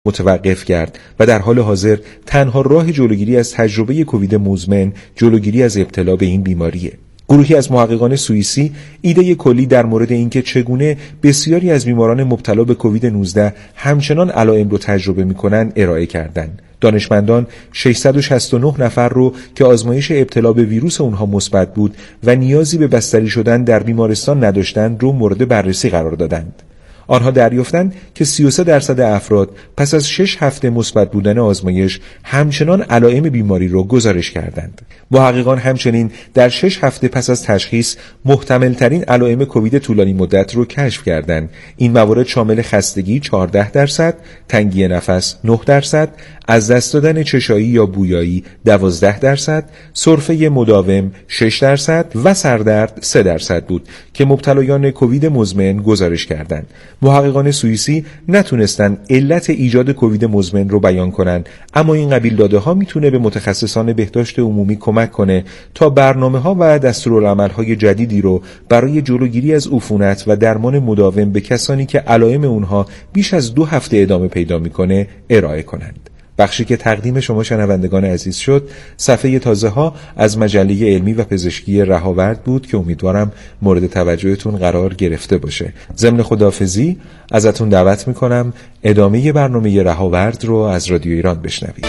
متوقف کرد و در حال حاضر تنها راه جلوگیری از تجربه کووید مزمن جلوگیری از ابتلا به این بیماریه. گروهی از محققان سوئیسی ایده کلی در مورد اینکه چگونه بسیاری از بیماران مبتلا به کووید 19 همچنان علائم رو تجربه می‌کنند ارائه کردند. دانشمندان 669 نفر رو که آزمایش ابتلا به ویروس اونها مثبت بود و نیازی به بستری شدن در بیمارستان نداشتند رو مورد بررسی قرار دادند. آنها دریافتند که 33% افراد پس از 6 هفته مثبت بودن آزمایش همچنان علائم بیماری را گزارش کردند. محققان همچنین در 6 هفته پس از تشخیص محتمل ترین علائم کووید طولانی مدت را کشف کردند. این موارد شامل خستگی 14%، تنگی نفس 9%، از دست دادن چشایی یا بویایی 12%، سرفه مداوم 6% و سردرد 3% بود که مبتلایان کووید مزمن گزارش کردند. محققان سوئیسی نتونستن علت ایجاد کووید مزمن رو بیان کنن، اما این قبیل داده ها میتونه به متخصصان بهداشت عمومی کمک کنه تا برنامه‌ها و دستورالعمل‌های جدیدی رو برای جلوگیری از عفونت و درمان مداوم به کسانی که علائم اونها بیش از 2 هفته ادامه پیدا میکنه ارائه کنند. بخشی که تقدیم شما شنوندگان عزیز شد صفحه تازه ها از مجله علمی و پزشکی رهاورد بود که امیدوارم مورد توجهتون قرار گرفته باشه. ضمن خداحافظی ازتون دعوت میکنم ادامه برنامه رهاورد رو از رادیو ایران بشنوید.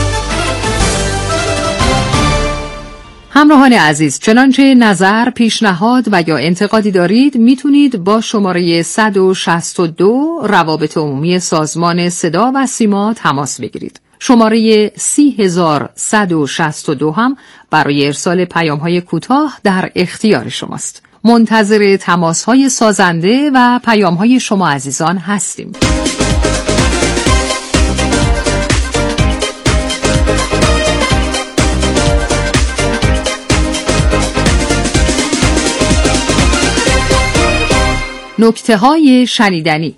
همراهان عزیز، چنانچه نظر، پیشنهاد و یا انتقادی دارید میتونید با شماره 162 روابط عمومی سازمان صدا و سیما تماس بگیرید. شماره 30162 هم برای ارسال پیام‌های کوتاه در اختیار شماست. منتظر تماس‌های سازنده و پیام‌های شما عزیزان هستیم. نکته‌های شنیدنی.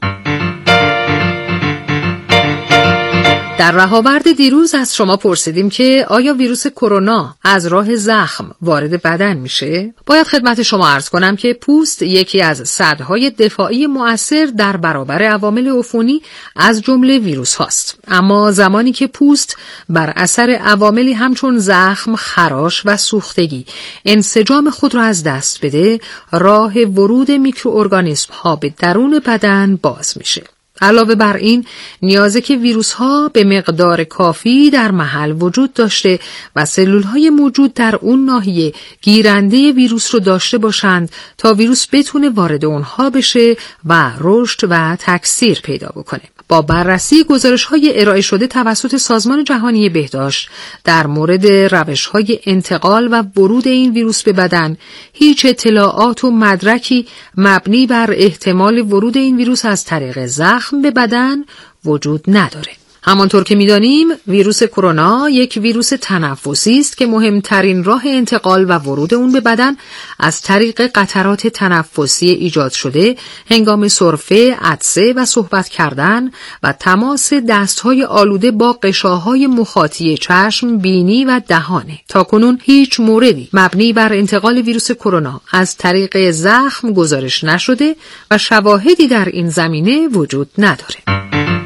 در رهاورد دیروز از شما پرسیدیم که آیا ویروس کرونا از راه زخم وارد بدن میشه؟ باید خدمت شما عرض کنم که پوست یکی از سدهای دفاعی مؤثر در برابر عوامل عفونی از جمله ویروس هاست. اما زمانی که پوست بر اثر عواملی همچون زخم، خراش و سوختگی انسجام خود را از دست بده، راه ورود میکروارگانیسم ها به درون بدن باز میشه. علاوه بر این، نیازه که ویروس ها به مقدار کافی در محل وجود داشته و سلول های موجود در اون ناحیه گیرنده ویروس رو داشته باشند تا ویروس بتونه وارد اونها بشه و رشد و تکثیر پیدا بکنه. با بررسی گزارش‌های ارائه شده توسط سازمان جهانی بهداشت در مورد روش‌های انتقال و ورود این ویروس به بدن، هیچ اطلاعات و مدرکی مبنی بر احتمال ورود این ویروس از طریق زخم به بدن وجود نداره. همانطور که می‌دانیم، ویروس کرونا یک ویروس تنفسی است که مهمترین راه انتقال و ورود اون به بدن از طریق قطرات تنفسی ایجاد شده هنگام سرفه، عطسه و صحبت کردن و تماس دست‌های آلوده با غشاهای مخاطی چشم، بینی و دهانه. تاکنون هیچ موردی مبنی بر انتقال ویروس کرونا از طریق زخم گزارش نشده و شواهدی در این زمینه وجود نداره.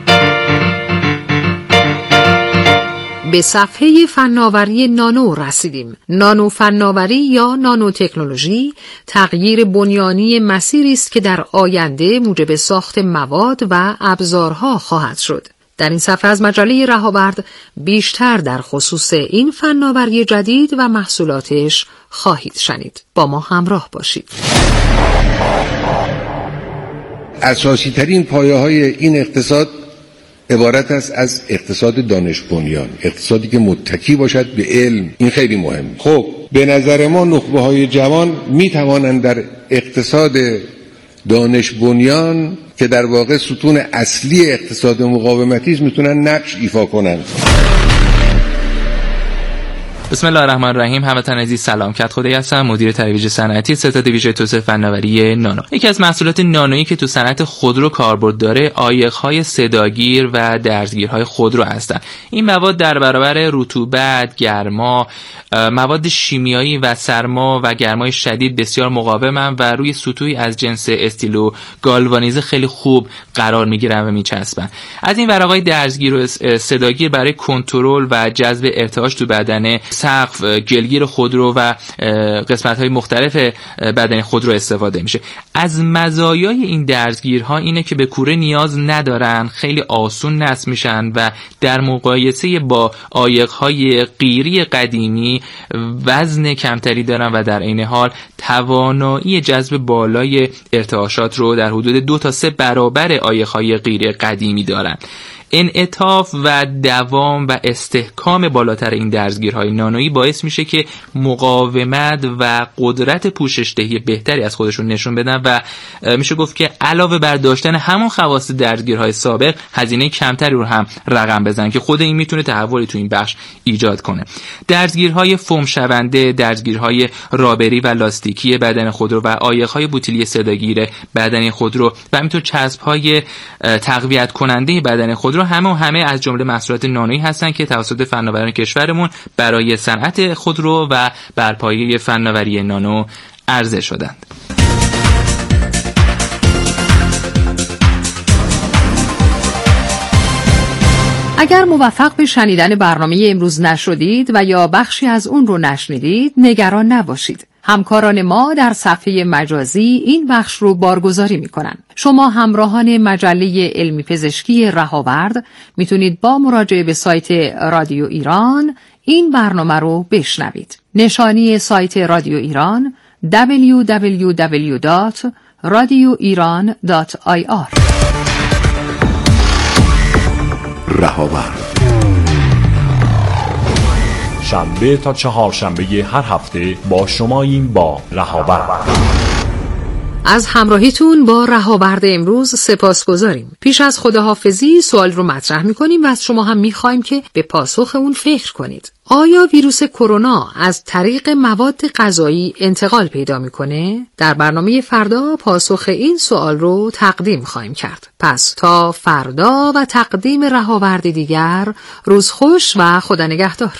به صفحه فناوری نانو رسیدیم. نانو فناوری یا نانو تکنولوژی تغییر بنیانی مسیری است که در آینده موجب ساخت مواد و ابزارها خواهد شد. در این صفحه از مجله رهاورد بیشتر در خصوص این فناوری جدید و محصولاتش خواهید شنید. با ما همراه باشید. اساسی ترین پایه‌های این اقتصاد عبارت است از اقتصاد دانش بنیان، اقتصادی که متکی باشد به علم. این خیلی مهمه. خب به نظر ما نخبه‌های جوان می توانند در اقتصاد دانش بنیان که در واقع ستون اصلی اقتصاد مقاومتی است میتونن نقش ایفا کنند. بسم الله الرحمن الرحیم. هموطن عزیز سلام. خدایی هستم، مدیر ترویج صنعتی ستاد ویژه توسعه فناوری نانو. یکی از محصولات نانویی که تو صنعت خودرو کاربرد داره عایق‌های صداگیر و درزگیرهای خودرو هستن. این مواد در برابر رطوبت، گرما، مواد شیمیایی و سرما و گرمای شدید بسیار مقاومن و روی سطوحی از جنس استیلو گالوانیزه خیلی خوب قرار میگیرن و میچسبن. از این ورقای درزگیر و صداگیر برای کنترل و جذب ارتعاش تو بدن سقف، گلگیر خودرو و قسمت‌های مختلف بدن خودرو استفاده میشه. از مزایای این درزگیرها اینه که به کوره نیاز ندارن، خیلی آسون نصب میشن و در مقایسه با عایق‌های قیری قدیمی وزن کمتری دارن و در عین حال توانایی جذب بالای ارتعاشات رو در حدود 2 تا 3 برابر عایق‌های قیری قدیمی دارن. انعطاف و دوام و استحکام بالاتر این درزگیرهای نانویی باعث میشه که مقاومت و قدرت پوشش‌دهی بهتری از خودشون نشون بدن و میشه گفت که علاوه بر داشتن همون خواص درزگیرهای سابق هزینه کمتری رو هم رقم بزنن که خود این میتونه تحولی تو این بخش ایجاد کنه. درزگیرهای فوم شونده، درزگیرهای رابری و لاستیکی بدن خودرو و عایق‌های بوتیلی صداگیر بدن خودرو و همینطور چسب‌های تقویت کننده بدن خودرو همه از جمله محصولات نانویی هستن که توسط فناوران کشورمون برای صنعت خودرو و بر پایه فناوری نانو عرضه شدند. اگر موفق به شنیدن برنامه امروز نشدید و یا بخشی از اون رو نشنیدید، نگران نباشید. همکاران ما در صفحه مجازی این بخش رو بارگذاری میکنن. شما همراهان مجله علمی پزشکی رهاورد میتونید با مراجعه به سایت رادیو ایران این برنامه رو بشنوید. نشانی سایت رادیو ایران www.radioiran.ir. رهاورد شنبه تا چهارشنبه هر هفته با شماییم با رهاورد. از همراهیتون با رهاورد امروز سپاسگزاریم. پیش از خداحافظی سوال رو مطرح می‌کنیم و از شما هم می‌خوایم که به پاسخ اون فکر کنید. آیا ویروس کرونا از طریق مواد غذایی انتقال پیدا می‌کنه؟ در برنامه فردا پاسخ این سوال رو تقدیم خواهیم کرد. پس تا فردا و تقدیم رهاورد دیگر، روز خوش و خدا نگهدار.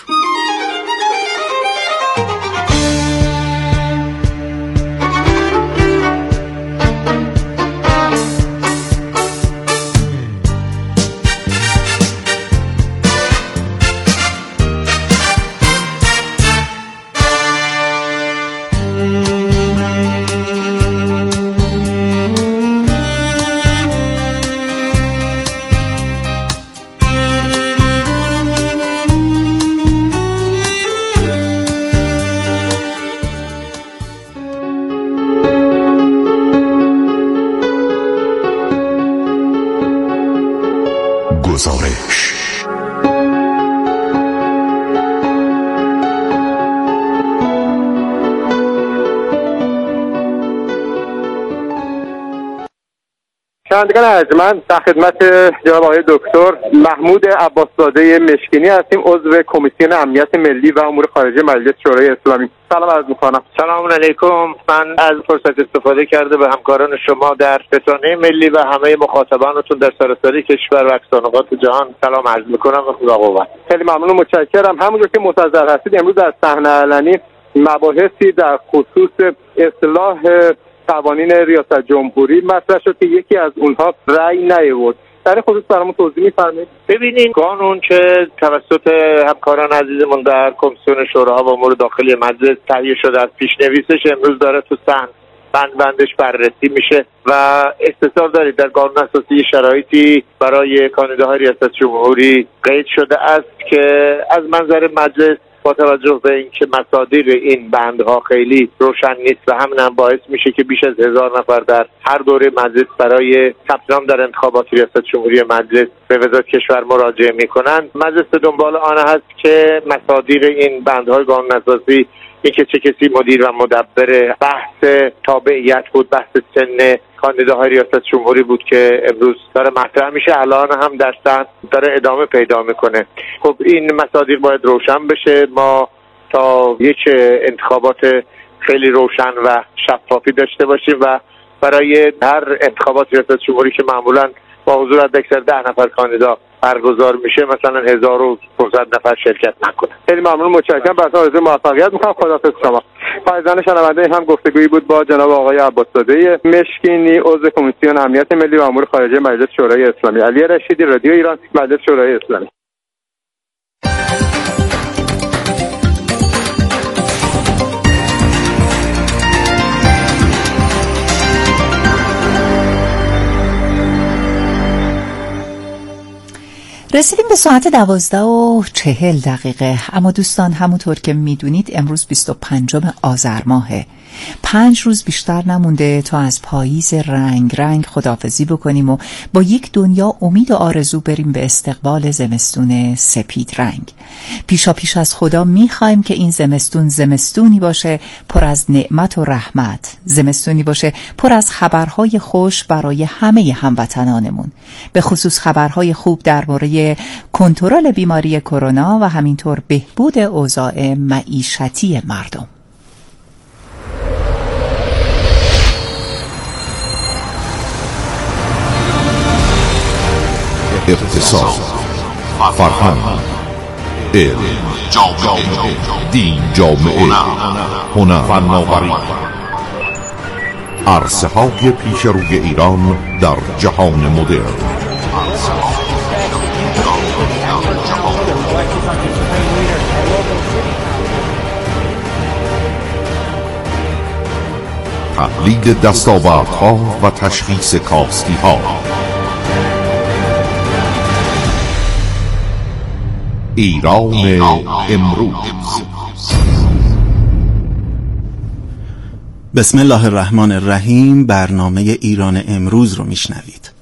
گزارش شنوندگان ارجمند، در خدمت جناب آقای دکتر محمود عباسزاده مشکینی هستیم، عضو کمیسیون امنیت ملی و امور خارجه مجلس شورای اسلامی. سلام عرض می‌کنم. سلام علیکم. من از فرصت استفاده کرده به همکاران شما در رسانه ملی و همه مخاطبانتون در سراسر کشور و اقصانقاط جهان سلام عرض می‌کنم و خدا قوت. خیلی ممنون و متشکرم. همونجور که منتظر هستید امروز در صحنه علنی مباحثی در خصوص اصلاح قوانین ریاست جمهوری مطرح شد که یکی از اونها رأی نیاورد. در این خصوص برامون توضیح می‌فرمایید؟ ببینید، قانون که توسط همکاران عزیزمون در کمیسیون شوراها و امور داخلی مجلس تهیه شده از پیش‌نویسش امروز داره تو بندش بررسی میشه و استثار دارید در قانون اساسی شرایطی برای کاندیداهای ریاست جمهوری قید شده است که از منظر مجلس با توجه به اینکه مصادیق این بندها خیلی روشن نیست و همین هم باعث میشه که بیش از 1000 نفر در هر دوره مجلس برای ثبت نام در انتخابات ریاست جمهوری مجلس به وزارت کشور مراجعه میکنند. مجلس به دنبال آن است که مصادیق این بندهای قانون اساسی، اینکه چه کسی مدیر و مدبر، بحث تابعیت بود، بحث سن کاندیداهای ریاست جمهوری بود که امروز داره مطرح میشه، الان هم در سطح داره ادامه پیدا میکنه. خب این مصادیق باید روشن بشه. ما تا یک انتخابات خیلی روشن و شفافی داشته باشیم و برای هر انتخابات ریاست جمهوری که معمولا با حضور حداکثر 10 نفر کاندیدا برگزار میشه مثلا 1500 نفر شرکت نکنه. خیلی ممنون، متشکرم، براتون آرزوی موفقیت میکنم. خداحافظ شما. عزیزان شنونده، هم گفتگویی بود با جناب آقای عباس‌زاده مشکینی، عضو کمیسیون امنیت ملی و امور خارجه مجلس شورای اسلامی. علی رشیدی، رادیو ایران، مجلس شورای اسلامی. رسیدیم به ساعت 12:40. اما دوستان، همونطور که میدونید امروز 25 آذر ماهه. 5 روز بیشتر نمونده تا از پاییز رنگ رنگ خداحافظی بکنیم و با یک دنیا امید و آرزو بریم به استقبال زمستون سپید رنگ. پیشا پیش از خدا میخوایم که این زمستون زمستونی باشه پر از نعمت و رحمت، زمستونی باشه پر از خبرهای خوش برای همه هموطنانمون، به خصوص خبرهای خوب درباره کنترل بیماری کرونا و همینطور بهبود اوضاع معیشتی مردم. اقتصاد، فرهنگ، علم، دین، جامعه، هنر، فناوری، عرصه‌های پیش روی ایران در جهان مدرن. تحلیل دستاوردها و تشخیص کاستی‌ها. ایران امروز. بسم الله الرحمن الرحیم. برنامه ایران امروز رو میشنوید.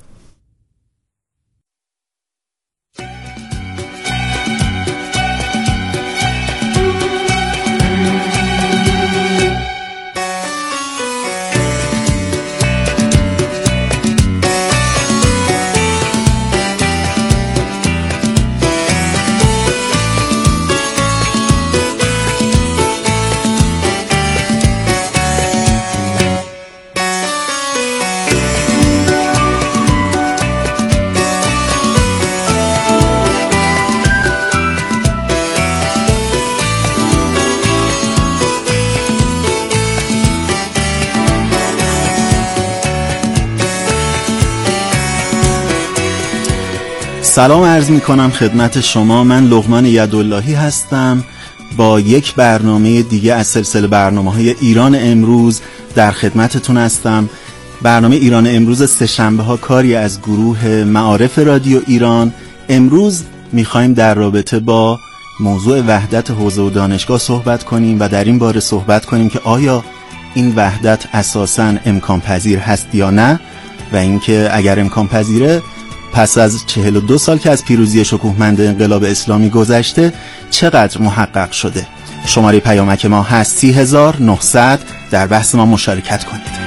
سلام عرض می کنم خدمت شما. من لقمان یداللهی هستم با یک برنامه دیگه از سلسله برنامه‌های ایران امروز در خدمتتون هستم. برنامه ایران امروز سه‌شنبه ها کاری از گروه معارف رادیو ایران. امروز می‌خوایم در رابطه با موضوع وحدت حوزه و دانشگاه صحبت کنیم و در این باره صحبت کنیم که آیا این وحدت اساساً امکان پذیر هست یا نه، و اینکه اگر امکان پذیره پس از 42 سال که از پیروزی شکوهمند انقلاب اسلامی گذشته چقدر محقق شده. شماره پیامک ما هست 30900. در بحث ما مشارکت کنید.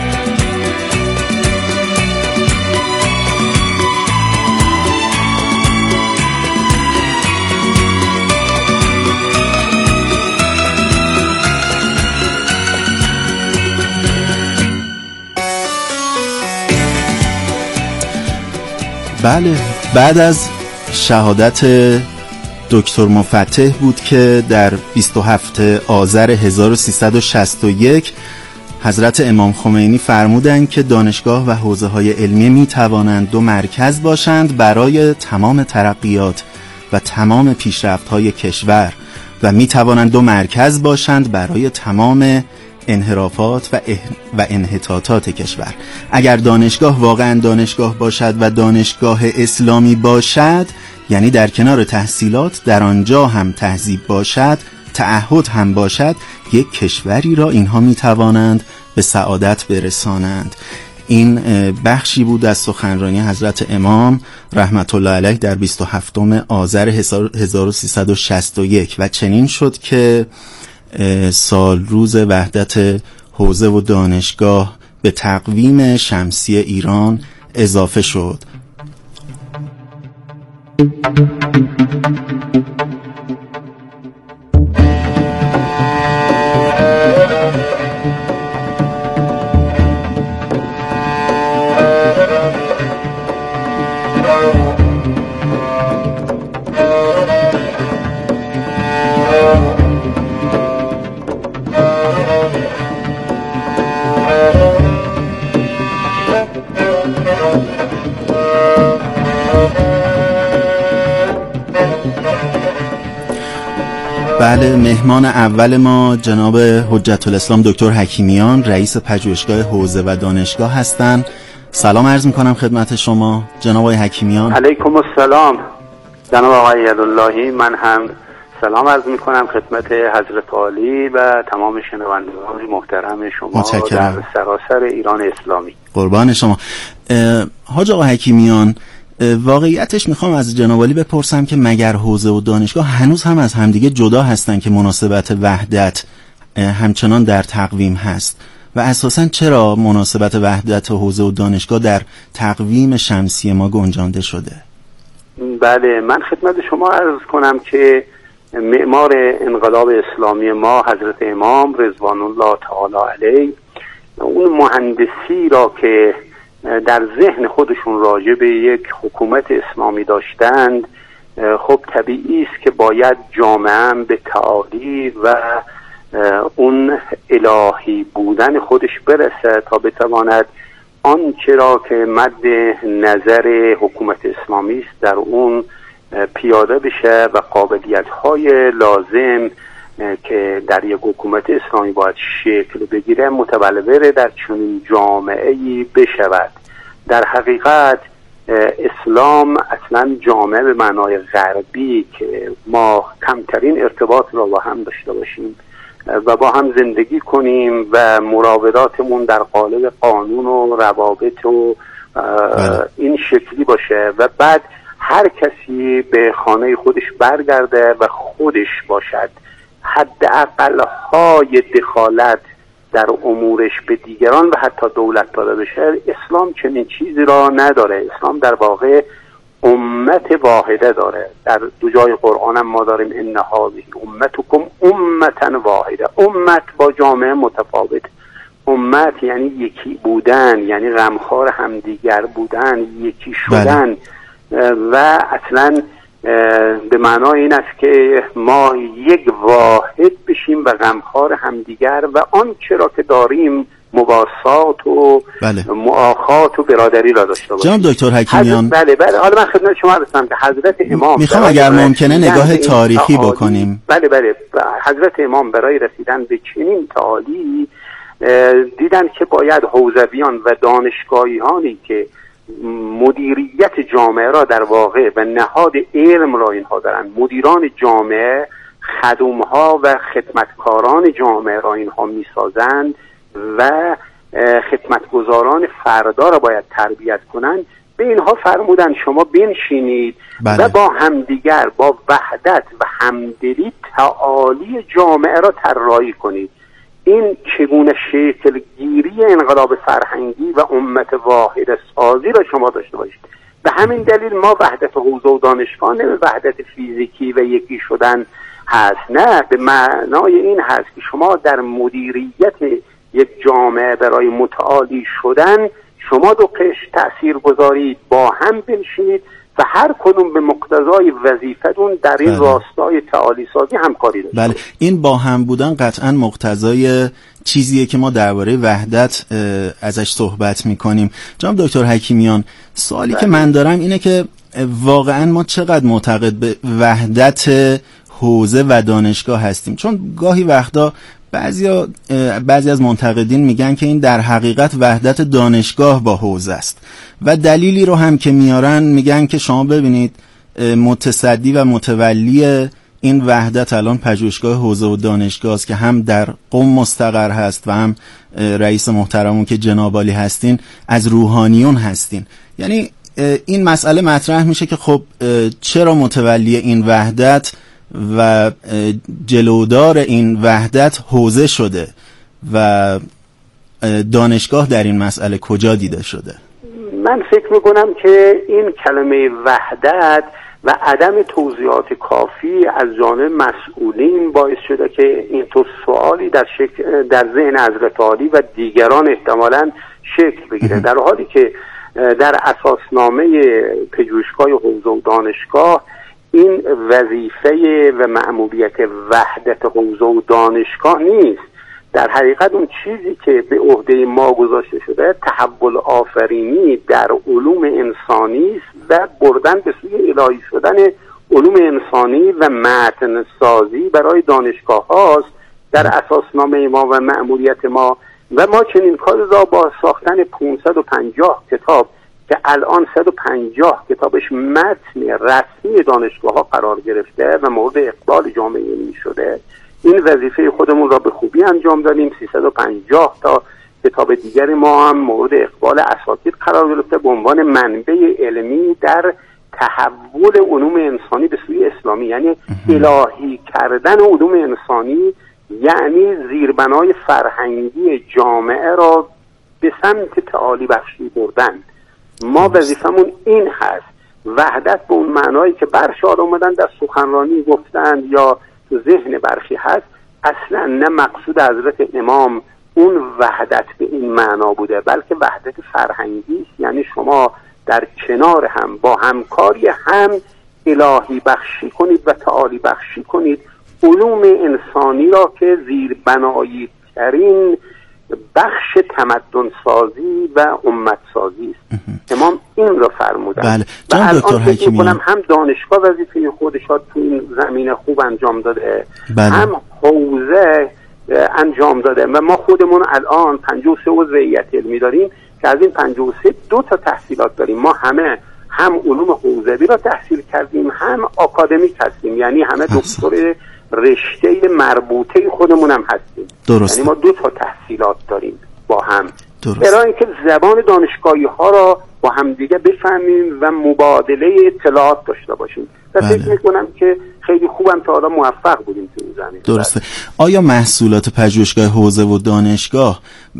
بله، بعد از شهادت دکتر مفتح بود که در 27 آذر 1361 حضرت امام خمینی فرمودند که دانشگاه و حوزه‌های علمی می توانند دو مرکز باشند برای تمام ترقیات و تمام پیشرفت‌های کشور و می توانند دو مرکز باشند برای تمام انحرافات و انحطاطات کشور. اگر دانشگاه واقعا دانشگاه باشد و دانشگاه اسلامی باشد، یعنی در کنار تحصیلات در آنجا هم تهذیب باشد، تعهد هم باشد، یک کشوری را اینها می توانند به سعادت برسانند. این بخشی بود از سخنرانی حضرت امام رحمت الله علیه در 27 آذر 1361 و چنین شد که سال روز وحدت حوزه و دانشگاه به تقویم شمسی ایران اضافه شد. بله، مهمان اول ما جناب حجت الاسلام دکتر حکیمیان، رئیس پژوهشگاه حوزه و دانشگاه هستند. سلام عرض میکنم خدمت شما جناب آقای حکیمیان. علیکم السلام جناب آقای یداللهی. من هم سلام عرض میکنم خدمت حضرت عالی و تمام شنوندگان محترم شما متشکرم. در سراسر ایران اسلامی. قربان شما. حاج آقا حکیمیان، واقعیتش میخوام از جناب عالی بپرسم که مگر حوزه و دانشگاه هنوز هم از همدیگه جدا هستن که مناسبت وحدت همچنان در تقویم هست و اساساً چرا مناسبت وحدت حوزه و دانشگاه در تقویم شمسی ما گنجانده شده؟ بله، من خدمت شما عرض کنم که معمار انقلاب اسلامی ما حضرت امام رضوان الله تعالی علیه اون مهندسی را که در ذهن خودشون راجع به یک حکومت اسلامی داشتند، خب طبیعی است که باید جامعه به تعالی و اون الهی بودن خودش برسه تا بتواند آنچه را که مد نظر حکومت اسلامی است در اون پیاده بشه و قابلیت‌های لازم که در یک حکومت اسلامی باید شکل بگیره متبلور در چنین جامعه‌ای بشود. در حقیقت اسلام اصلا جامعه به معنای غربی که ما کمترین ارتباط را با هم داشته باشیم و با هم زندگی کنیم و مراوداتمون در قالب قانون و روابط و این شکلی باشه و بعد هر کسی به خانه خودش برگرده و خودش باشد. حداقل های دخالت در امورش به دیگران و حتی دولت داده بشه، اسلام چنین چیزی را نداره. اسلام در واقع امت واحده داره. در دو جای قرآن هم ما داریم ان هذه امتکم امتا واحده. امت با جامعه متفاوت. امت یعنی یکی بودن، یعنی غمخوار همدیگر بودن، یکی شدن و اصلا به معنای این است که ما یک واحد بشیم و غمخوار همدیگر و آنچه را که داریم مواسات و مؤاخات و برادری را داشته باشیم. جناب دکتر حکیمیان، بله حالا من خدمت شما رسیدم که حضرت امام میخوام اگر ممکنه نگاه تاریخی بکنیم. بله حضرت امام برای رسیدن به چنین تعالی دیدن که باید حوزویان و دانشگاهیانی که مدیریت جامعه را در واقع و نهاد علم را اینها دارن، مدیران جامعه، خدمها و خدمتکاران جامعه را اینها میسازند و خدمتگزاران فردا را باید تربیت کنند. به اینها فرمودن شما بنشینید و با همدیگر با وحدت و همدلی تعالی جامعه را طراحی کنید. این چگونه شکل گیری انقلاب فرهنگی و امت واحد سازی را شما داشته باشید. به همین دلیل ما وحدت حوزه و دانشگاه نه به وحدت فیزیکی و یکی شدن هست، نه به معنای این هست که شما در مدیریت یک جامعه برای متعالی شدن شما دو قشر تأثیر گذارید، با هم بنشینید و هر کدوم به مقتضای وظیفتون در این راستای تعالی سازی همکاری داشته. بله، این با هم بودن قطعا مقتضای چیزیه که ما درباره وحدت ازش صحبت میکنیم. جناب دکتر حکیمیان، سوالی که من دارم اینه که واقعا ما چقدر معتقد به وحدت حوزه و دانشگاه هستیم؟ چون گاهی وقتا بعضی از منتقدین میگن که این در حقیقت وحدت دانشگاه با حوزه است و دلیلی رو هم که میارن میگن که شما ببینید متصدی و متولی این وحدت الان پژوهشگاه حوزه و دانشگاه است که هم در قم مستقر هست و هم رئیس محترمون که جناب عالی هستین از روحانیون هستین. یعنی این مسئله مطرح میشه که خب چرا متولی این وحدت و جلودار این وحدت حوزه شده و دانشگاه در این مسئله کجا دیده شده؟ من فکر میکنم که این کلمه وحدت و عدم توضیحات کافی از جانب مسئولین باعث شده که اینطور سوالی در ذهن حضرت عالی و دیگران احتمالاً شکل بگیره، در حالی که در اساسنامه پژوهشگاه حوزه و دانشگاه این وظیفه و مأموریت وحدت حوزه و دانشگاه نیست. در حقیقت اون چیزی که به عهده ما گذاشته شده تحول آفرینی در علوم انسانی است و بردن به سوی الهی شدن علوم انسانی و متن سازی برای دانشگاه هاست در اساسنامه ما و مأموریت ما، و ما چنین کاری را با ساختن 550 کتاب که الان 150 کتابش متن رسمی دانشگاه ها قرار گرفته و مورد اقبال جامعه علمی شده، این وظیفه خودمون را به خوبی انجام دادیم. 350 تا کتاب دیگر ما هم مورد اقبال اساتید قرار گرفته به عنوان منبع علمی در تحول علوم انسانی به سوی اسلامی، یعنی الهی کردن علوم انسانی، یعنی زیربنای فرهنگی جامعه را به سمت تعالی بخشی بردن. ما وظیفمون این هست. وحدت به اون معنایی که برشار اومدن در سخنرانی گفتند یا تو ذهن برخی هست، اصلا نه مقصود حضرت امام اون وحدت به این معنا بوده، بلکه وحدت فرهنگی، یعنی شما در کنار هم با همکاری هم الهی بخشی کنید و تعالی بخشی کنید علوم انسانی را که زیربنایی ترین بخش تمدن سازی و امت سازی است. امام این را فرمودن. بله. و دکتر حکیمی هم دانشگاه وظیفه خودش را تو این زمینه خوب انجام داده، بله. هم حوزه انجام داده و ما خودمون الان 53 عضو هیئت علمی داریم که از این 53 2 تا تحصیلات داریم. ما همه هم علوم حوزوی را تحصیل کردیم، هم آکادمیک هستیم، یعنی همه دکتر رشته مربوطه خودمون هم هستیم. درسته. یعنی ما 2 تا تحصیلات داریم با هم، درسته. برای اینکه زبان دانشگاهی ها را با هم دیگه بفهمیم و مبادله اطلاعات داشته باشیم. و فکر میکنم که خیلی خوبم تا حالا موفق بودیم تو این زمینه. درسته. آیا محصولات پژوهشگاه حوزه و دانشگاه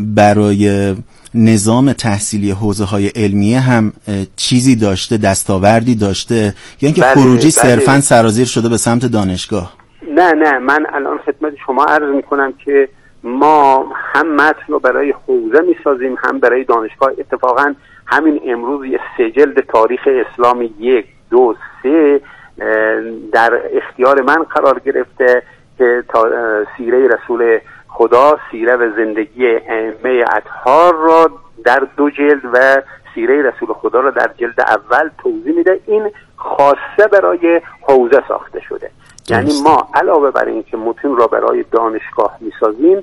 برای نظام تحصیلی حوزه‌های علمیه هم چیزی داشته، دستاوردی داشته، یا اینکه خروجی صرفاً سرازیر شده به سمت دانشگاه؟ نه، من الان خدمت شما عرض میکنم که ما هم متن رو برای حوزه میسازیم هم برای دانشگاه. اتفاقا همین امروز یه 3 جلد تاریخ اسلام 1، 2، 3 در اختیار من قرار گرفته که سیره رسول خدا، سیره و زندگی ائمه اطهار را در 2 جلد و سیره رسول خدا را در جلد اول توضیح میده. این خاصه برای حوزه ساخته شده. یعنی ما علاوه بر این که متون را برای دانشگاه میسازیم،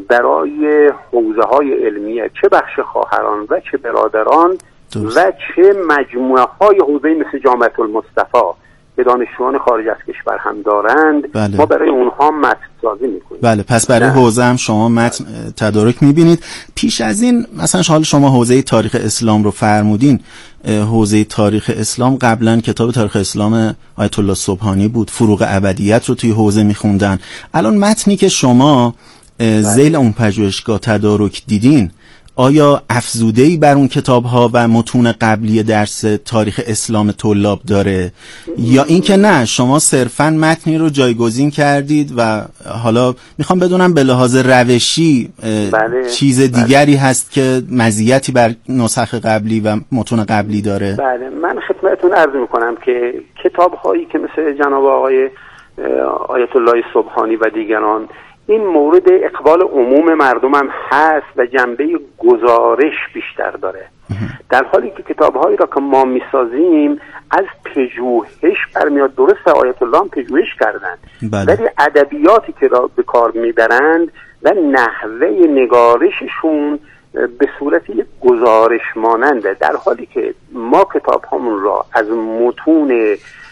برای حوزه های علمیه، چه بخش خواهران و چه برادران و چه مجموعه های حوزه مثل جامعه المصطفی که دانشجویان خارج از کشور هم دارند، بله. ما برای اونها متن سازی میکنیم. بله، پس برای حوزه هم شما متن تدارک میبینید. پیش از این مثلا حال شما حوزه تاریخ اسلام رو فرمودین، حوزه تاریخ اسلام قبلا کتاب تاریخ اسلام آیت الله سبحانی بود، فروغ ابدیت رو توی حوزه میخوندن. الان متنی که شما ذیل اون پژوهشگاه تدارک دیدین، آیا افزوده‌ای بر اون کتاب‌ها و متون قبلی درس تاریخ اسلام طلاب داره، یا اینکه نه شما صرفاً متنی رو جایگزین کردید و حالا میخوام بدونم به لحاظ روشی چیز دیگری هست که مزیتی بر نسخ قبلی و متون قبلی داره؟ بله، من خدمتتون عرض میکنم که کتاب‌هایی که مثل جناب آقای آیت الله سبحانی و دیگران این مورد اقبال عموم مردم هم هست و جنبه گزارش بیشتر داره، در حالی که کتاب‌هایی را که ما میسازیم از پژوهش برمیاد. درسته آیت الله هم پژوهش کردن، ولی ادبیاتی که را به کار میبرند و نحوه نگارششون به صورت یک گزارش ماننده، در حالی که ما کتاب‌هامون را از متون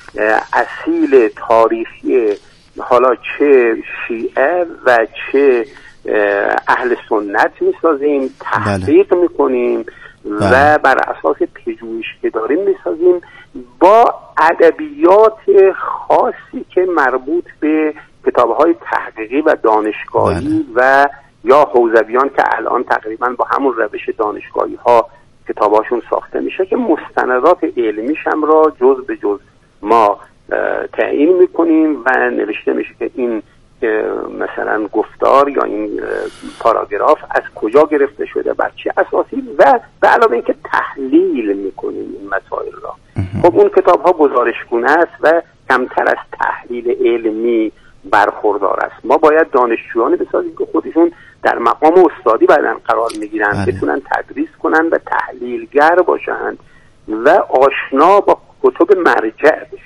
اصیل تاریخی حالا چه شیعه و چه اهل سنت میسازیم، تحقیق میکنیم و بر اساس پژوهش که داریم میسازیم با ادبیات خاصی که مربوط به کتاب‌های تحقیقی و دانشگاهی و یا حوزویان که الان تقریبا با همون روش دانشگاهی ها کتاباشون ساخته میشه که مستندات علمیش هم را جز به جز ما تعیین میکنیم و نوشته میشه که این مثلا گفتار یا این پاراگراف از کجا گرفته شده، بر چه اساسی، و به علاوه اینکه تحلیل میکنیم این مسائل را. خب اون کتاب ها گزارشگونه است و کمتر از تحلیل علمی برخوردار است. ما باید دانشجویانی بسازیم که خودشون در مقام استادی بعداً قرار میگیرن، بتونن تدریس کنن و تحلیلگر باشند و آشنا با کتب مرجع بشن.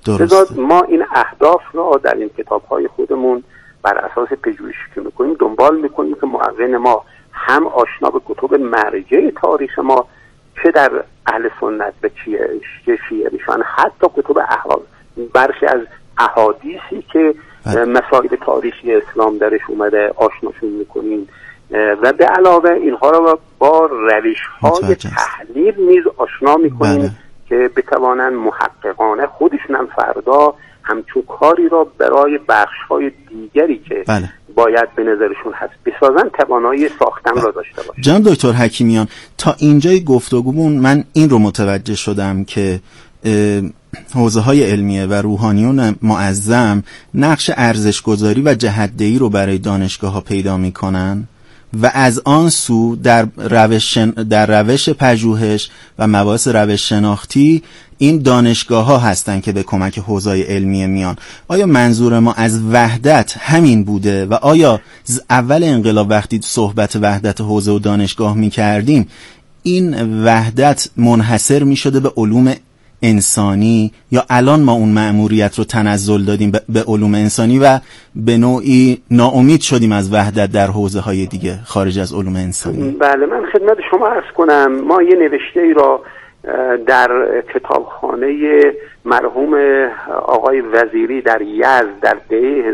لذا ما این اهداف را در این کتاب‌های خودمون بر اساس پژوهشی که می‌کنیم دنبال می‌کنیم که معقن ما هم آشنا به کتب مرجع تاریخ ما، چه در اهل سنت و چه شیعه میشن، حتی کتب برخی از احادیثی که مسائل تاریخی اسلام درش اومده آشناشون میکنیم و به علاوه اینها را با روش‌های تحلیل نیز آشنا میکنیم که بتوانند محققانه خودشون هم فردا همچون کاری را برای بخش‌های دیگری که باید به نظرشون هست بسازن توانایی ساختن را داشته باشن. جناب دکتر حکیمیان، تا اینجای گفتگومون من این رو متوجه شدم که حوزه‌های علمیه و روحانیون معظم نقش ارزش‌گذاری و جهت‌دهی رو برای دانشگاه‌ها پیدا می‌کنن و از آن سو در روش پژوهش و مباحث روش شناختی این دانشگاه‌ها هستن که به کمک حوزه‌های علمیه میان. آیا منظور ما از وحدت همین بوده و آیا اول انقلاب وقتی صحبت وحدت حوزه و دانشگاه می‌کردیم این وحدت منحصر می‌شده به علوم انسانی یا الان ما اون مأموریت رو تنزل دادیم به علوم انسانی و به نوعی ناامید شدیم از وحدت در حوزه‌های دیگه خارج از علوم انسانی؟ بله، من خدمت شما عرض کنم ما یه نوشته‌ای را در کتابخانه مرحوم آقای وزیری در یزد در دهه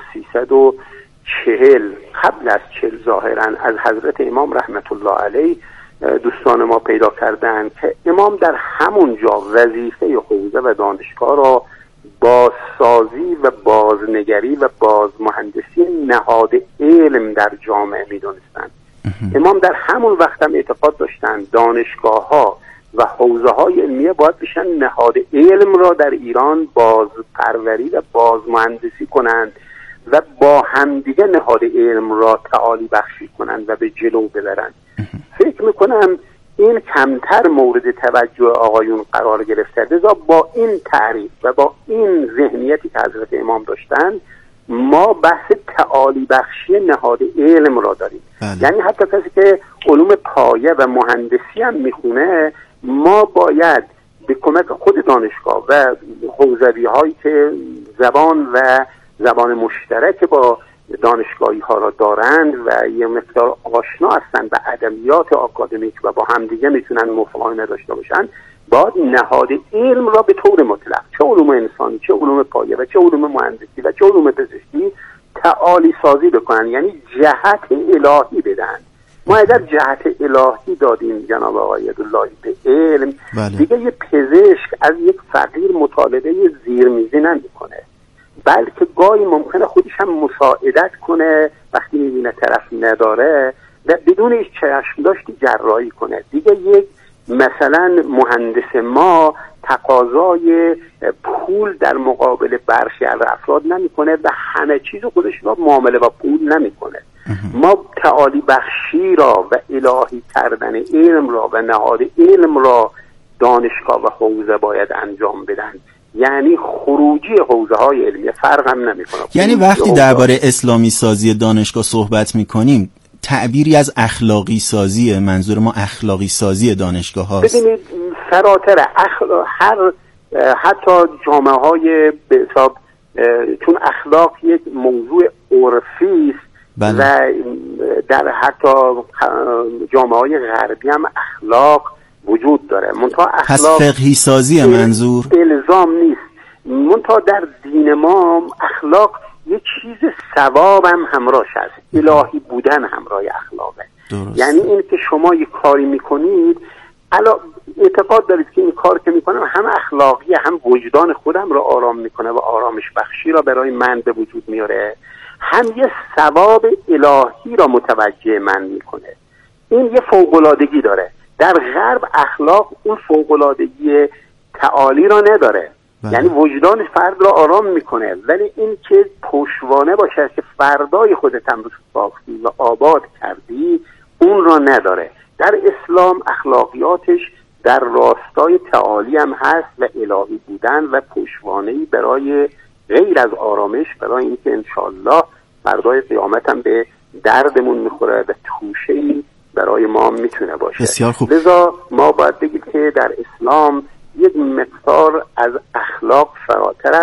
1340 قبل از 40 ظاهراً از حضرت امام رحمت الله علیه دوستان ما پیدا کردند که امام در همون جا وظیفه حوزه و دانشگاه را بازسازی و بازنگری و بازمهندسی نهاد علم در جامعه می‌دونستند. امام در همون وقت هم اعتقاد داشتند دانشگاه‌ها و حوزه‌های علمیه باید بشن نهاد علم را در ایران بازپروری و بازمهندسی کنند و با همدیگه نهاد علم را تعالی بخشی کنند و به جلو ببرند. فکر میکنم این کمتر مورد توجه آقایون قرار گرفته. لذا با این تعریف و با این ذهنیتی که حضرت امام داشتن ما بحث تعالی بخشی نهاد علم را داریم. یعنی حتی کسی که علوم پایه و مهندسی هم میخونه ما باید به کمک خود دانشگاه و حوزوی هایی که زبان مشترک با دانشگاهی ها را دارند و یه مقدار آشنا هستند به ادبیات آکادمیک و با همدیگه میتونن مفاهمه داشته باشن، باید نهاد علم را به طور مطلق چه علوم انسانی چه علوم پایه و چه علوم مهندسی و چه علوم پزشکی تعالی سازی بکنن، یعنی جهت الهی بدن. ما اگر جهت الهی دادیم جناب آقای عبداللهی به علم دیگه یه پزشک از یک فقیر مطالبه زیرمیزی نمیکنه، بلکه گاهی ممکنه خودش هم مساعدت کنه وقتی میبینه طرف نداره و بدون هیچ چشم داشتی جراحی کنه. دیگه یک مثلا مهندس ما تقاضای پول در مقابل برخی از افراد نمیکنه و همه چیز خودش را معامله با پول نمیکنه. ما تعالی بخشی را و الهی کردن علم را و نهاد علم را دانشگاه و حوزه باید انجام بدن، یعنی خروجی حوزه های علمی فرق هم نمیکنه. یعنی وقتی درباره اسلامی سازی دانشگاه صحبت میکنیم تعبیری از اخلاقی سازی، منظور ما اخلاقی سازی دانشگاه هاست. ببینید فراتر حتی جامعه های به حساب چون اخلاق یک موضوع عرفی است و در حتی جامعه های غربی هم اخلاق وجود داره. پس فقهی سازی منظور الزام نیست. منتها در دین ما اخلاق یه چیز ثواب هم همراهش هست، الهی بودن همراه اخلاقه. یعنی این که شما یه کاری میکنید اعتقاد دارید که این کار که میکنم هم اخلاقی هم وجدان خودم را آرام میکنه و آرامش بخشی را برای من به وجود میاره، هم یه ثواب الهی را متوجه من میکنه. این یه فوق‌العادگی داره. در غرب اخلاق اون فوق‌العادگی تعالی را نداره، یعنی وجدان فرد را آرام میکنه، ولی این که پشتوانه باشه که فردای خودت هم رو ساختی و آباد کردی اون را نداره. در اسلام اخلاقیاتش در راستای تعالی هم هست و الهی بودن و پشتوانه‌ای برای غیر از آرامش، برای اینکه انشالله فردای قیامت هم به دردمون میخوره و توشه‌ای برای ما میتونه باشه. بسیار خوب. لذا ما باید بگیم که در اسلام یک مقدار از اخلاق فراتر